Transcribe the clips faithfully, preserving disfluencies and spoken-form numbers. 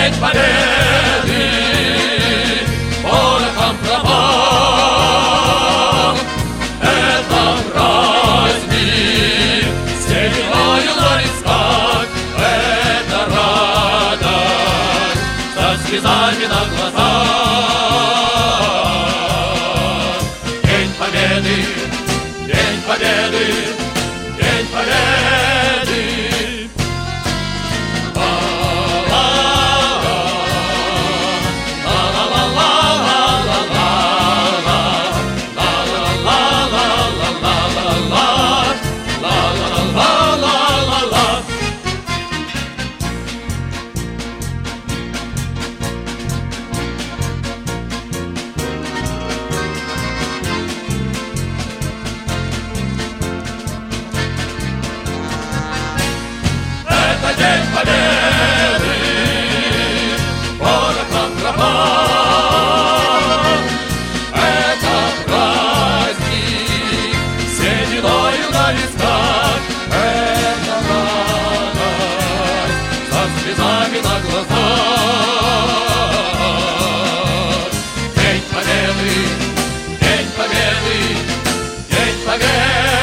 День Победы порохом пропал. Это праздник с сединою на висках. Это радость со слезами на глазах. День Победы, День Победы, День Победы. День Победы порохом пропал. Это праздник с сединою на висках. Это радость со слезами на глазах. День Победы, День Победы, День Победы.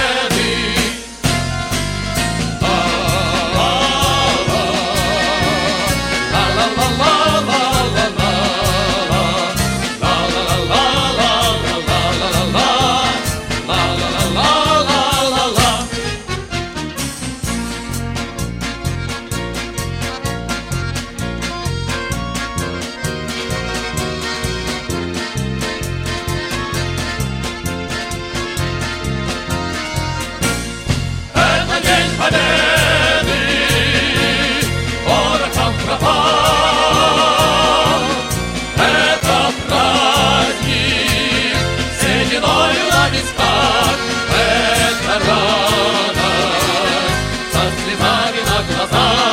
Победы порохом пропал. Это праздник с сединою на висках. Это радость со слезами на глазах.